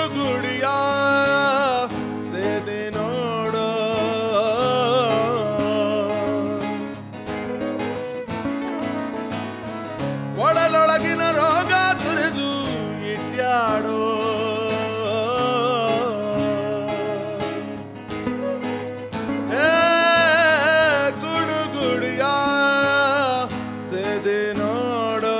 ಗುಡಿಯ ಸೇದೆ ನೋಡೋ ಒಡಲೊಳಗಿನ ರೋಗ ತುರಿದು ಇಟ್ಯಾಡೋ ಗುಡುಗುಡಿಯ ಸೇದೆ ನೋಡೋ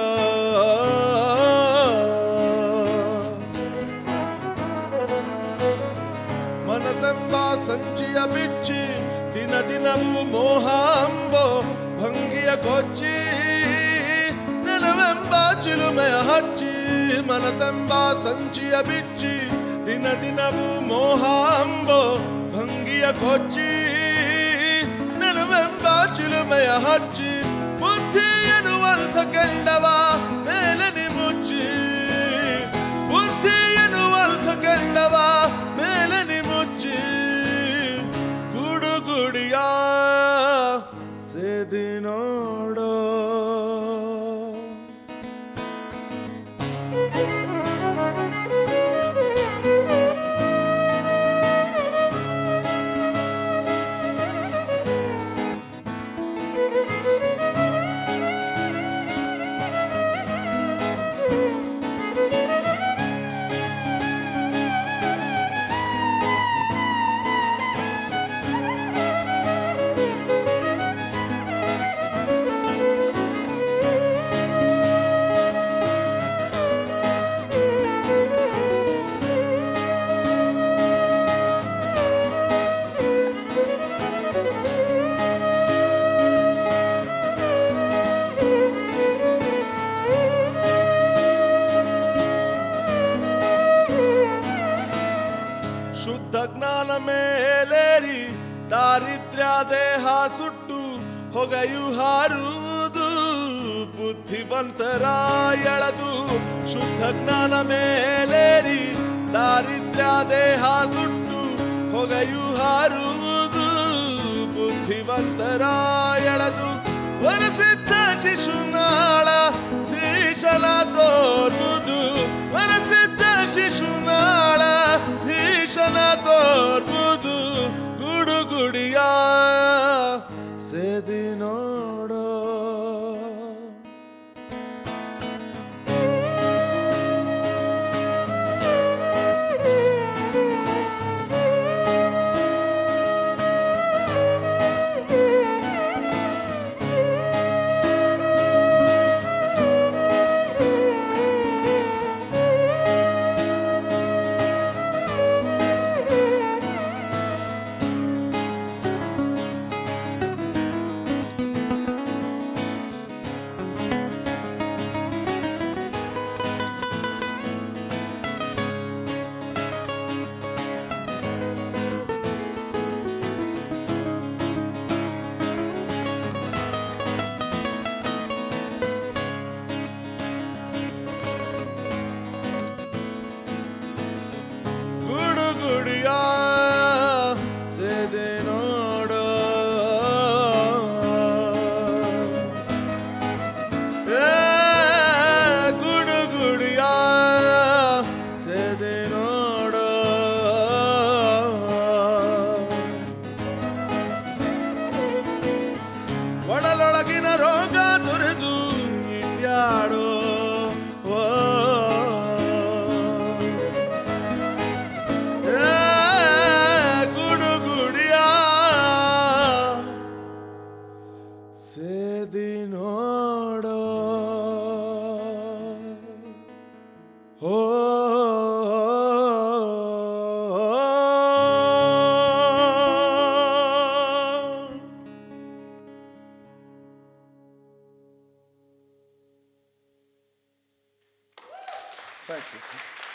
ಮನಸ್ಸೆಂಬ ಸಂಚಿಯ ಬಿಚ್ಚಿ ದಿನ ದಿನವೂ ಮೋಹ ಅಂಬೋ ಭಂಗಿಯ ಕೊಚ್ಚಿ ನೆಲವೆಂಬ ಚಿಲುಮೆಯ ಹಚ್ಚಿ ಮನಸ್ಸೆಂಬ ಸಂಚಿಯ ಬಿಚ್ಚಿ ದಿನ ದಿನವೂ ಮೋಹ ಅಂಬೋ ಭಂಗಿಯ ಕೊಚ್ಚಿ ನೆಲವೆಂಬ ಚಿಲುಮೆಯ ಹಚ್ಚಿ ಬುದ್ಧಿ ಎನ್ನುವಂಥ ಕೆಂಡವ ಮೇಲೆ ಮುಚ್ಚಿ ಬುದ್ಧಿ ಎನ್ನುವಂಥ ಕೆಂಡವ ಮೇಲೆ ಮುಚ್ಚಿ ಗುಡುಗುಡಿಯ ಸೇದಿ ನೋಡೋ ಶುದ್ಧ ಜ್ಞಾನ ಮೇಲೇರಿ ದಾರಿದ್ರ್ಯ ದೇಹ ಸುಟ್ಟು ಹೊಗೆಯು ಹಾರುವುದು ಬುದ್ಧಿವಂತರ ಎಳೆದು ಶುದ್ಧ ಜ್ಞಾನ ಮೇಲೇರಿ ದಾರಿದ್ರ್ಯ ದೇಹ ಸುಟ್ಟು ಹೊಗೆಯು ಹಾರುವುದು ಬುದ್ಧಿವಂತರ ಎಳೆದು ವರಸಿದ್ದ ಶಿಶುನಾಳ ಧೀಶನ ತೋರುವುದು ವರಸಿದ್ದ ಶಿಶುನಾಳ ಧೀಶನ ತೋರುವುದು ಗುಡುಗುಡಿಯ ಸೇದಿ ನೋಡೋ ಗುಡಿಯ ಸೇದೆ ನೋಡೋ ಗುಡುಗುಡಿಯ ಸೇದೆ ನೋಡೋ ಒಡಲೊಳಗಿನ ರೋಗ ತುರಿದು ಇಟ್ಯಾಡೋ ಸೇದಿ ನೋಡೋ ಓ ಥ್ಯಾಂಕ್ ಯು.